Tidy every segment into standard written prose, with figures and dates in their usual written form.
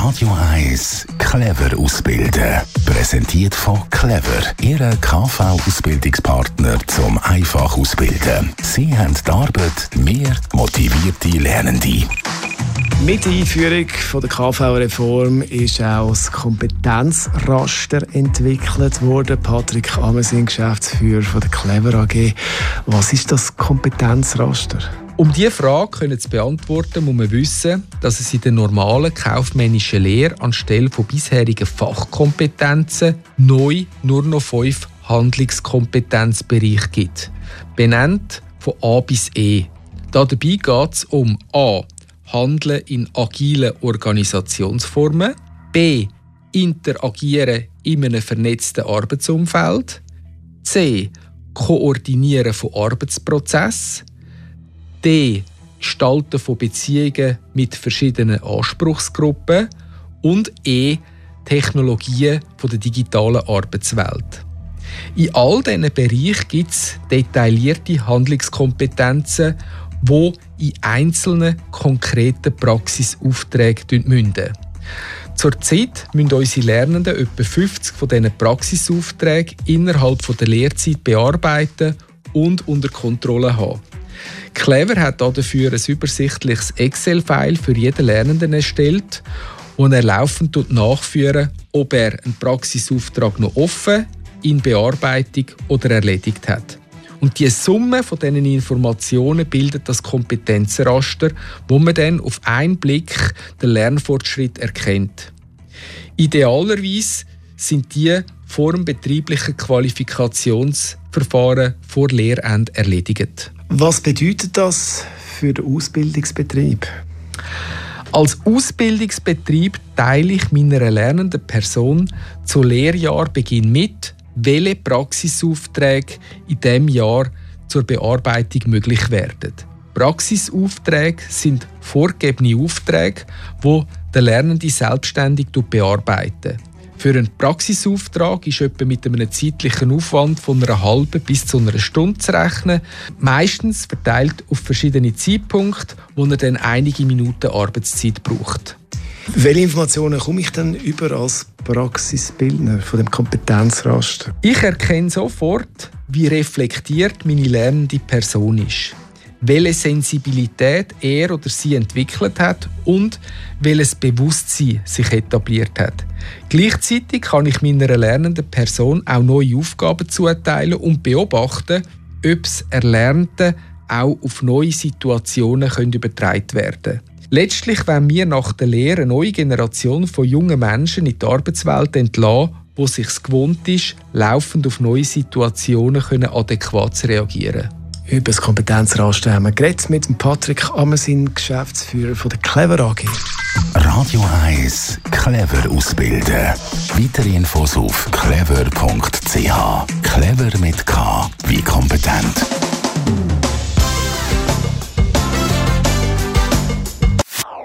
Radio 1 Clever ausbilden. Präsentiert von Clever, Ihr KV-Ausbildungspartner zum einfach ausbilden. Sie haben die Arbeit mehr motivierte Lernende. Mit der Einführung der KV-Reform ist auch das Kompetenzraster entwickelt worden. Patrick Amesin, Geschäftsführer von der Clever AG. Was ist das Kompetenzraster? Um diese Frage zu beantworten, muss man wissen, dass es in der normalen kaufmännischen Lehre anstelle von bisherigen Fachkompetenzen neu nur noch 5 Handlungskompetenzbereiche gibt. Benannt von A bis E. Dabei geht es um A. Handeln in agilen Organisationsformen. B. Interagieren in einem vernetzten Arbeitsumfeld. C. Koordinieren von Arbeitsprozessen. D. Gestalten von Beziehungen mit verschiedenen Anspruchsgruppen. Und E. Technologien von der digitalen Arbeitswelt. In all diesen Bereichen gibt es detaillierte Handlungskompetenzen, die in einzelnen konkreten Praxisaufträgen münden. Zurzeit müssen unsere Lernenden etwa 50 von diesen Praxisaufträgen innerhalb der Lehrzeit bearbeiten und unter Kontrolle haben. Clever hat dafür ein übersichtliches Excel-File für jeden Lernenden erstellt, wo er laufend nachführen, ob er einen Praxisauftrag noch offen, in Bearbeitung oder erledigt hat. Und die Summe von diesen Informationen bildet das Kompetenzraster, wo man dann auf einen Blick den Lernfortschritt erkennt. Idealerweise sind die vor dem betrieblichen Qualifikationsverfahren vor Lehrende erledigt. Was bedeutet das für den Ausbildungsbetrieb? Als Ausbildungsbetrieb teile ich meiner lernenden Person zu Lehrjahrbeginn mit, welche Praxisaufträge in diesem Jahr zur Bearbeitung möglich werden. Praxisaufträge sind vorgegebene Aufträge, die der Lernende selbstständig bearbeiten. Für einen Praxisauftrag ist etwa mit einem zeitlichen Aufwand von einer halben bis zu einer Stunde zu rechnen, meistens verteilt auf verschiedene Zeitpunkte, wo er dann einige Minuten Arbeitszeit braucht. Welche Informationen komme ich denn über als Praxisbildner von dem Kompetenzraster? Ich erkenne sofort, wie reflektiert meine lernende Person ist, welche Sensibilität er oder sie entwickelt hat und welches Bewusstsein sich etabliert hat. Gleichzeitig kann ich meiner lernenden Person auch neue Aufgaben zuteilen und beobachten, ob das Erlernte auch auf neue Situationen übertragen werden können. Letztlich wollen wir nach der Lehre eine neue Generation von jungen Menschen in die Arbeitswelt entlassen, die es sich gewohnt ist, laufend auf neue Situationen adäquat zu reagieren. Über das Kompetenzraster haben wir geredet mit Patrick Amesin, Geschäftsführer von der Clever AG. Radio 1 Clever ausbilden. Weitere Infos auf clever.ch. Clever mit K wie kompetent.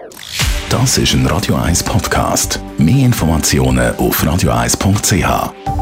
Das ist ein Radio 1 Podcast. Mehr Informationen auf radio1.ch.